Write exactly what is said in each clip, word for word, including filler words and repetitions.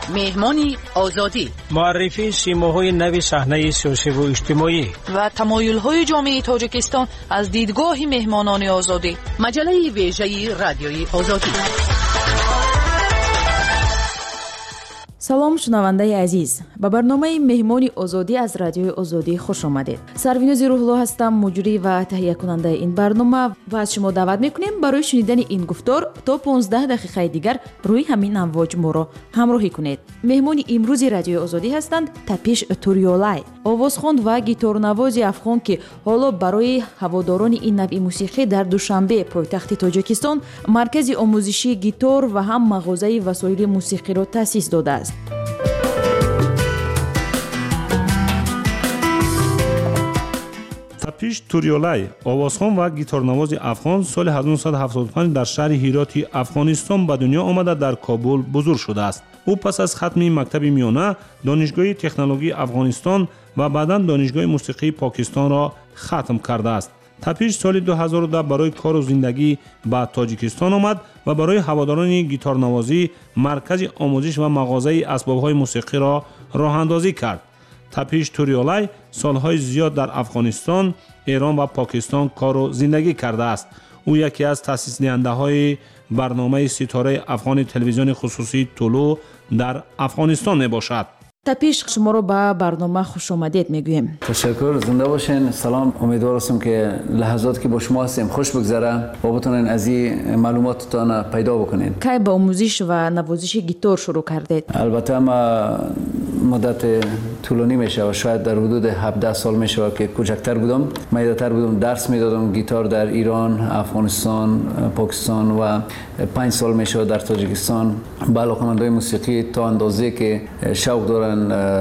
مهمانی آزادی، معرفی سیماهای نوی صحنه سیاسی و اجتماعی و تمایل‌های جامعه تاجیکستان از دیدگاه مهمانان آزادی. مجله ویژه رادیوی آزادی. سلام شنوندگان عزیز، به برنامه مهمانی آزادی از رادیوی آزادی خوش آمدید. سروینوز روح‌الله هستم، مجری و تهیه کننده این برنامه و از شما دعوت میکنیم برای شنیدن این گفتار تا پانزده دقیقه دیگر روی همین امواج ما را همراهی کنید. مهمانی امروز رادیوی آزادی هستند تپیش توریولای، آوازخوان و گیتارنواز افغان که حالا برای هواداران این نوع موسیقی در دوشنبه پایتخت تاجیکستان مرکز آموزشی گیتار و هم مغازه وسایل موسیقی را تأسیس داده است. تپیش توریولای، آوازخوان و گیتارنواز افغان، سال هزار و نهصد و هفتاد و پنج در شهر هیراتی افغانستان به دنیا آمده در کابل بزرگ شده است. او پس از ختم مکتب میانه دانشگاه تکنولوژی افغانستان و بعداً دانشگاه موسیقی پاکستان را ختم کرده است. تپیش سال دو هزار و ده برای کار و زندگی به تاجیکستان آمد و برای هواداران گیتارنوازی مرکز آموزش و مغازه اسباب‌های موسیقی را راه اندازی کرد. تپیش توریولای سالهای زیاد در افغانستان، ایران و پاکستان کار و زندگی کرده است. او یکی از تأسیس دهنده‌های برنامه ستاره افغان تلویزیون خصوصی طلوع در افغانستان میباشد. تپیش شما رو به برنامه خوش آمدید میگویم. تشکر، زنده باشین. سلام، امیدوار هستم که لحظاتی که با شما هستیم خوش بگذره و بتونین از این معلوماتتان پیدا بکنین. کی با آموزش و نوازش گیتار شروع کردید؟ البته ما مدت طولانی میشه و شاید در حدود هفده سال میشه که کوچکتر بودم، میدتر بودم، درس میدادم گیتار در ایران، افغانستان، پاکستان و پنج سال میشه در تاجیکستان. با علاقه‌مندای موسیقی تا اندازه که شوق دارن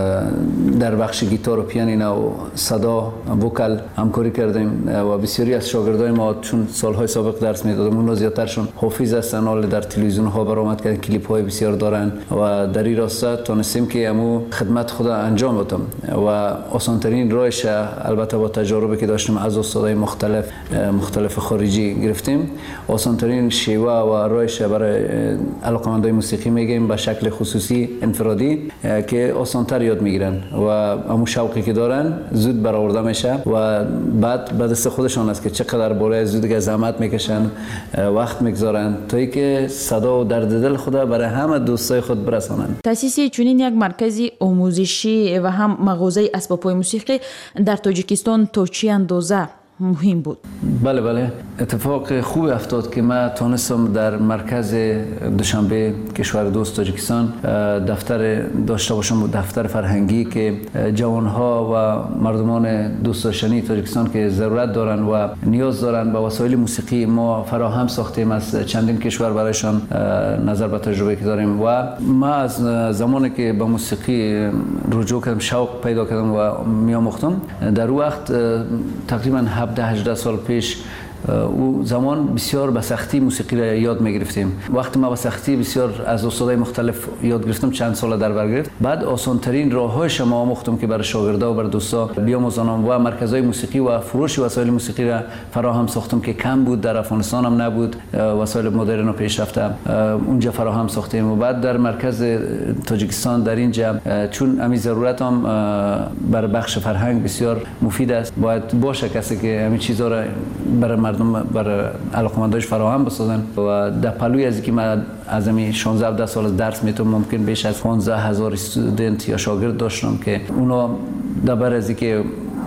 در بخش گیتار و پیانینو و صدا وکل همکاری کردیم و بسیاری از شاگردای ما چون سالهای سابق درس میدادم اون زیادترشون حافظ هستن، حال در تلویزیون ها برآمد کردن، کلیپ های بسیار دارن و در این راستا تونستیم که همو خدمت خود انجام بدم و آسانترین راهش البته با تجاربی که داشتم از استادای مختلف مختلف خارجی گرفتیم، آسانترین شیوه و راهش برای علاقه‌مندای موسیقی میگیم به شکل خصوصی انفرادی که آسانتر یاد میگیرن و همون شوقی که دارن زود برآورده میشه و بعد بعد از خودشان است که چقدر بالای زود که زحمت میکشن، وقت میگذارن تا اینکه صدا و درد دل خود برای همه دوستای خود برسانن. تأسیس چنین یک مرکز آموزشی و هم مغازه اسباب‌های موسیقی در تاجیکستان تا چه اندازه مهم بود؟ بله بله، اتفاق خوب افتاد که من تونستم در مرکز دوشنبه کشور دوست تاجیکستان دفتر داشته باشم، دفتر فرهنگی که جوانها و مردمان دوست داشتنی تاجیکستان که ضرورت دارن و نیاز دارن به وسایل موسیقی ما فراهم ساختیم از چندین کشور برایشان نظر به تجربه که داریم و ما از زمانی که به موسیقی رجوع کردم، شوق پیدا کردم و میآموختم، در اون وقت تقریبا هفده هجده سال پیش او زمان بسیار به سختی موسیقی را یاد می‌گرفتیم. وقتی ما به سختی بسیار از استادای مختلف یاد گرفتم، چند سال در بر گرفت، بعد آسان‌ترین راه‌هایش ما آموختم که برای شاگردا و برای دوستا بیاموزانم و مرکزهای موسیقی و فروش وسایل موسیقی را فراهم ساختم که کم بود، در افغانستان هم نبود، وسایل مدرن و پیشرفته اونجا فراهم ساختیم و بعد در مرکز تاجیکستان در اینجا چون همین ضرورت هم برای بخش فرهنگ بسیار مفید است، باید باشه کسی که همین چیزا را برای مردم برای علاقمندانش فراهم بسازن و در پلوی از اینکه من از همین شانزده هفده سال درس میتونم ممکن بیش از پانزده هزار استودنت یا شاگرد داشتم که اونا در بر از اینکه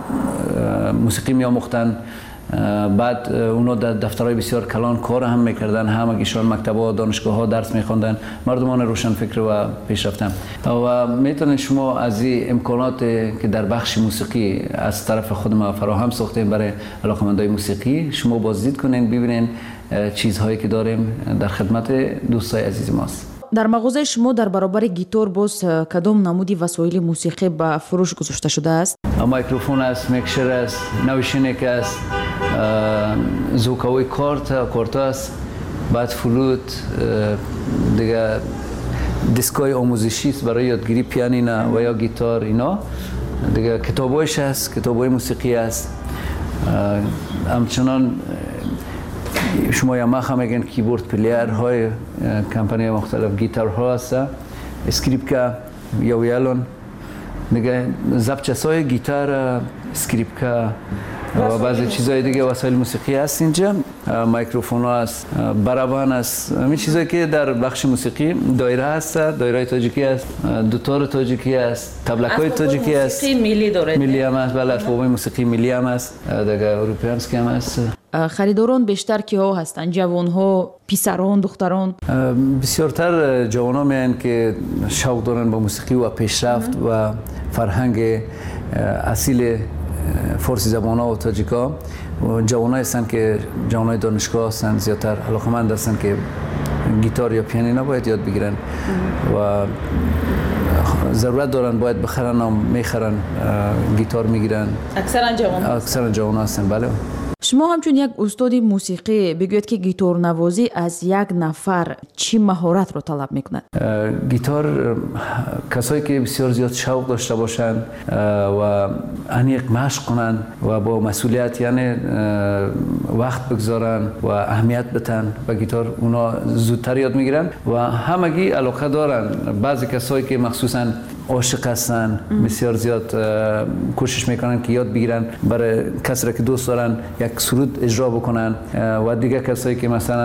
موسیقی میآموختن، بعد اونا در دفترهای بسیار کلان کار هم میکردن، هم ایشان مکتب‌ها دانشگاه ها درس میخوندن، مردمان روشن فکر و پیشرفتن و میتونن شما از این امکانات که در بخش موسیقی از طرف خود ما فراهم ساختیم برای علاقه‌مندای موسیقی شما بازدید کنین، ببینین چیزهایی که داریم در خدمت دوستای عزیز ماست. در مغازه شما در برابر گیتار باز کدام نمودی وسایل موسیقی به فروش گذاشته شده است؟ میکروفون است، میکسر است، نوشینک است، زوکاوی کارت کارت است، بعد فلوت، دیگه دیسکای آموزشی است برای یادگیری پیانینو و یا گیتار، اینا دیگه کتابایش است، کتابای موسیقی است. همچنان شما یاماها میگن کیبورد پلیر های کمپانی مختلف گیتار ها هست اسکریپکا یا ویالون دیگه ضبط‌های گیتار اسکریپکا و بعضی چیزهای دیگه وسایل موسیقی هست اینجا میکروفون هست برابان هست همین چیزایی که در بخش موسیقی دایره هست دایره تاجیکی هست دوتار تاجیکی هست تبلکای تاجیکی هست موسیقی ملی داره ملی هم هست بله اسباب موسیقی ملی هم هست دیگه اروپیانسکی هم هست خریداران بیشتر کیها هستن جوان ها پسران دختران بسیارتر جوان ها میان که شوق دارن با موسیقی و پیشرفت و فرهنگ اصیل فارسی زبان ها و تاجیکا جوان هستن که جوان های دانشگاه هستن زیادتر علاقمند هستن که گیتار یا پیانینو باید یاد بگیرن و ضرورت دارن باید بخرن و میخرن گیتار میگیرن اکثرا جوان اکثرا جوان هستن بله شما همچون یک استاد موسیقی بگوید که گیتار نوازی از یک نفر چی مهارت رو طلب میکند؟ گیتار کسایی که بسیار زیاد شوق داشته باشند و عمیق مشق کنن و با مسئولیت یعنی وقت بگذارن و اهمیت بدن و گیتار اونا زودتر یاد میگیرن و همگی علاقه دارن. بعضی کسایی که مخصوصا عاشق هستن بسیار زیاد کوشش میکنن که یاد بگیرن برای کسی که دوست دارن یک سرود اجرا بکنن و دیگه کسایی که مثلا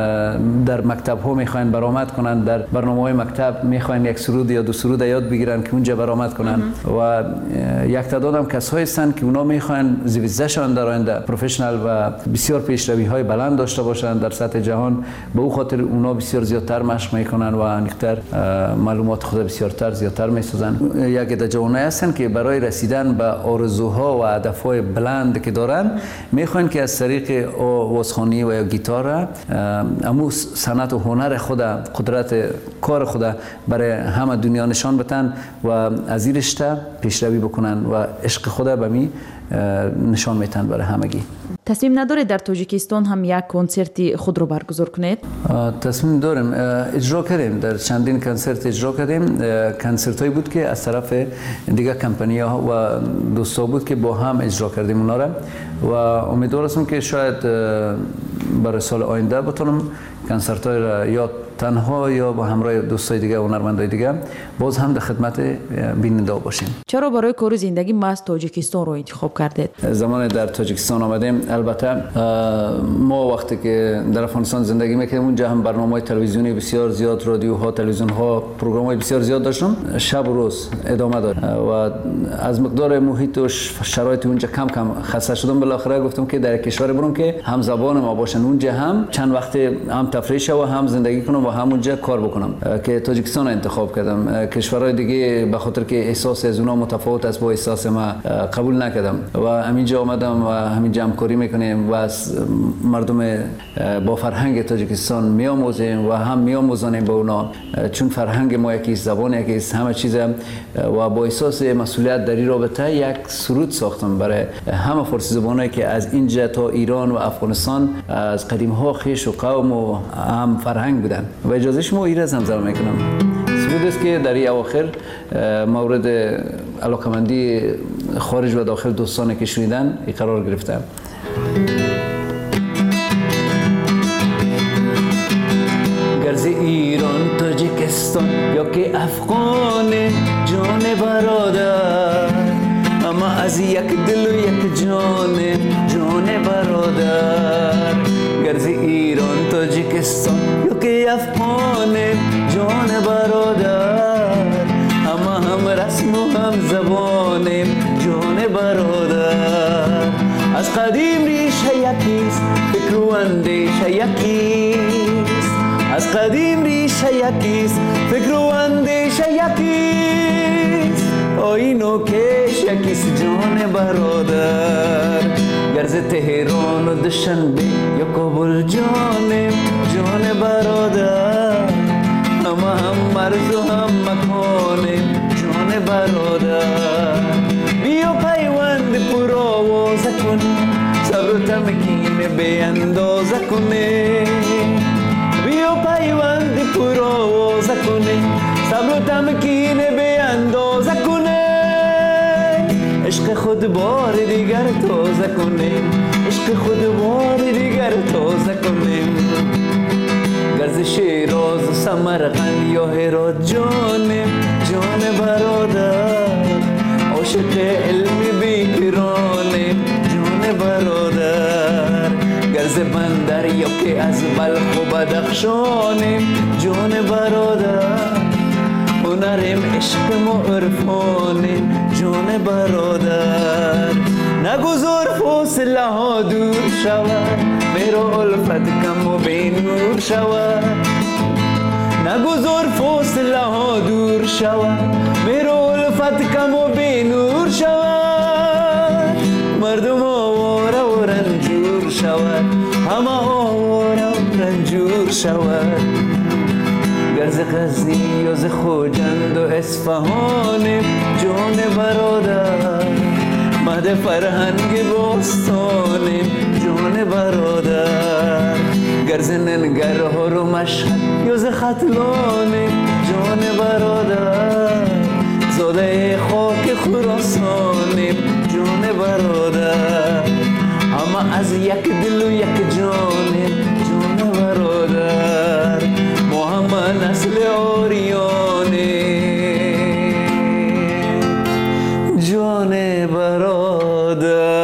در مکتب ها میخواین برآمد کنن در برنامه های مکتب میخواین یک سرود یا دو سرود یاد بگیرن که اونجا برآمد کنن و یک تعداد هم کسایی هستن که اونا میخواین زیویزشان در آینده پروفشنال و بسیار پیشروی های بلند داشته باشن در سطح جهان به او خاطر اونا بسیار زیادتر مشق میکنن و انیکتر معلومات خود بسیارتر زیادتر میسازن. یک عده جوانای هستن که برای رسیدن به آرزوها و هدفهای بلند که دارن میخوان که از طریق آوازخوانی و یا گیتار امو صنعت و هنر خود قدرت کار خود برای همه دنیا نشان بدن و از این رشته پیشروی بکنن و عشق خود به می نشان میتن برای همگی. تصمیم ندارید در تاجیکستان هم یک کنسرتی خود رو برگزار کنید؟ تصمیم داریم. اجرا کردیم در چندین کنسرت اجرا کردیم. کنسرت هایی بود که از طرف دیگه کمپانی ها و دوستا بود که با هم اجرا کردیم اونا را و امیدوار هستم که شاید برای سال آینده بتونم کنسرت های را یا تنها یا با همراه دوستای دیگه و هنرمندای دیگه باز هم در خدمت بیننده باشیم. چرا برای کار زندگی ما از تاجیکستان رو انتخاب کردید؟ زمان در تاجیکستان آمدیم البته ما وقتی که در افغانستان زندگی میکردیم اونجا هم برنامه‌های تلویزیونی بسیار زیاد رادیوها تلویزیون‌ها پروگرام‌های بسیار زیاد داشتم شب و روز ادامه داد و از مقدار محیط و شرایط اونجا کم کم خسته شدم. بالاخره گفتم که در کشور برم که هم زبان ما باشن اونجا هم چند وقت هم تفریح شو و هم زندگی کنم و همونجا کار بکنم که تاجیکستان انتخاب کردم. کشورهای دیگه به خاطر که احساس از اونها متفاوت است با احساس ما قبول نکردم و همینجا آمدم و همینجا همکاری میکنیم و از مردم با فرهنگ تاجیکستان میآموزیم و هم میآموزانیم با اونا چون فرهنگ ما یکی زبان یکی همه چیز و با احساس مسئولیت در این رابطه یک سرود ساختم برای همه فارسی زبانایی که از اینجا تا ایران و افغانستان از قدیم ها خویش و قوم و هم فرهنگ بودن و اجازه شما ایره زمزمه میکنم. سرود است که در این اواخر مورد علاقمندی خارج و داخل دوستانی که شنیدن قرار گرفتم. گرز ایران تاجیکستان یا که افغان جان برادر اما از یک دل و یک جان جان برادر. گرز ایران تاجیکستان یا که افغان جان برادر اما هم رسم و هم زبان جان برادر. از قدیم ریشه یکیست فکر و اندیشه یکیست از قدیم ریشه یکیست فکر و اندیشه یکیست آیین و کش یکیست جان برادر. گرز تهران و دوشنبه یا کابل جان جان برادر اما هم مرز و هم مکان جان برادر. بیا پیوند پر آوازه کن صبر و تمکین به اندازه کنه بیا پیوند پر آوازه کنه صبر و تمکین به اندازه کنه عشق خود بار دیگر تازه کنه عشق خود بار دیگر تازه کنه. گرز از شیراز و سمرقند یا هرات جانم جان برادر عاشق علم بیکرانم جان برادر گرز بندر یا که از بلخ و بدخشانم جان برادر هنرم عشقم و عرفانم جان برادر نگذار فاصله ها دور شود میرا الفت کم و بینور شود نگذار فاصله ها دور شود میرا الفت کم و بینور شود مردم آواره و رنجور شود همه آواره و رنجور شود گرز غزنی و ز خوجند و اصفهانم جان برادر مهد فرهنگ باستانم جان برادر گرز ننگرهار و مشهد یا ز ختلانم جان برادر زاده خاک خراسانم جان برادر همه از یک دل و یک جانم جان برادر ما همه نسل آریانه جان برادر.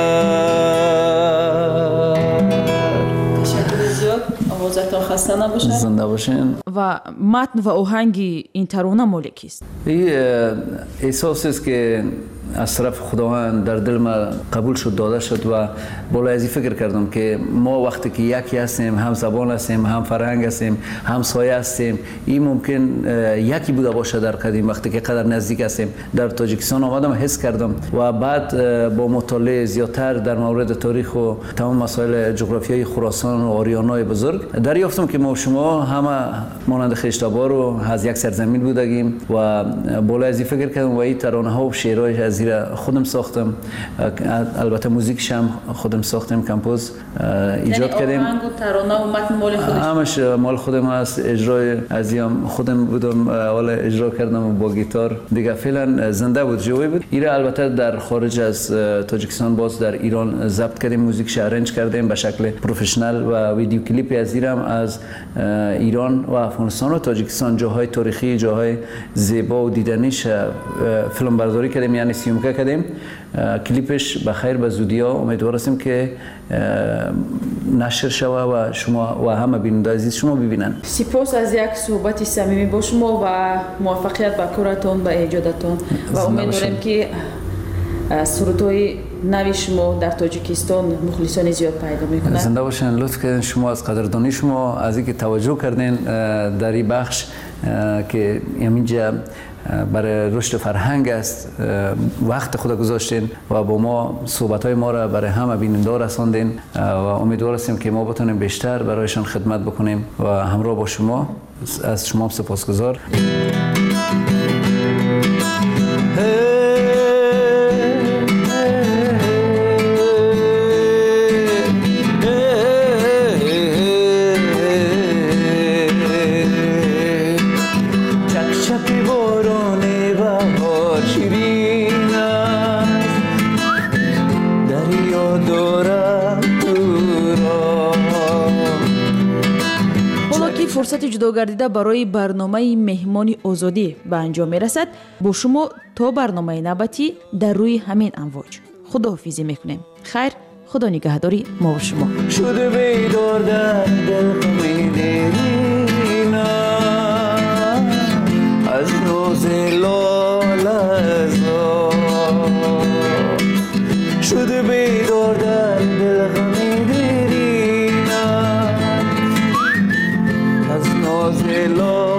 تشکر زیاد. آوازتان خسته نباشد. زنده باشین. و متن و آهنگ این ترانه مال کیست؟ این احساس است که از طرف خداوند در دل ما قبول شد داده شد و بالا ازی فکر کردم که ما وقتی که یکی هستیم هم زبان هستیم هم فرهنگ هستیم هم سایه هستیم این ممکن یکی بوده باشه در قدیم وقتی که قدر نزدیک هستیم در تاجیکستان آمدم حس کردم و بعد با مطالعه زیادتر در مورد تاریخ و تمام مسائل جغرافیایی خراسان و آریانای بزرگ دریافتم که ما شما همه مانند خشتابار و از یک سرزمین بودگیم و بالا ازی فکر کردم و این ترانه ها و شعرهای از زیرا خودم ساختم البته موزیکش هم خودم ساختم کمپوز ایجاد کردیم یعنی آهنگ و ترانه و متن مال خودش همش مال خودم است اجرای ازیم خودم بودم اول اجرا کردم با گیتار دیگه فعلا زنده بود جوی بود ایرا البته در خارج از تاجیکستان باز در ایران ضبط کردیم موزیکش ارنج کردیم به شکل پروفشنال و ویدیو کلیپی از ایران از ایران و افغانستان و تاجیکستان جاهای تاریخی جاهای زیبا و دیدنیش فیلم برداری کردیم یعنی سیومکه کردیم کلیپش به خیر به زودی ها امیدوار هستیم که نشر شوه و شما و همه بیننده عزیز شما ببینن. سپاس از یک صحبت صمیمی با شما و موفقیت به کارتون به ایجادتون و امیدوارم که سرودهای نوی شما در تاجیکستان مخلصان زیاد پیدا میکنه. زنده باشین. لطف کردین شما از قدردانی شما از اینکه توجه کردین در این بخش که اینجا برای رشد فرهنگ است وقت خود گذاشتین و با ما صحبت های ما را برای همه بیننده رساندین و امیدوار هستیم که ما بتونیم بیشتر برایشان خدمت بکنیم و همراه با شما از شما سپاسگزار. فرصت جدا گردیده برای برنامه مهمان آزادی به انجام میرسد. با شما تا برنامه نوبتی در روی همین امواج خداحافظی میکنیم. خیر، خدا نگهداری ما و شما. شده بیدار در دل قمیدینا از نوز لالزا شده بیدار در دل قمیدینا از ناز لالزا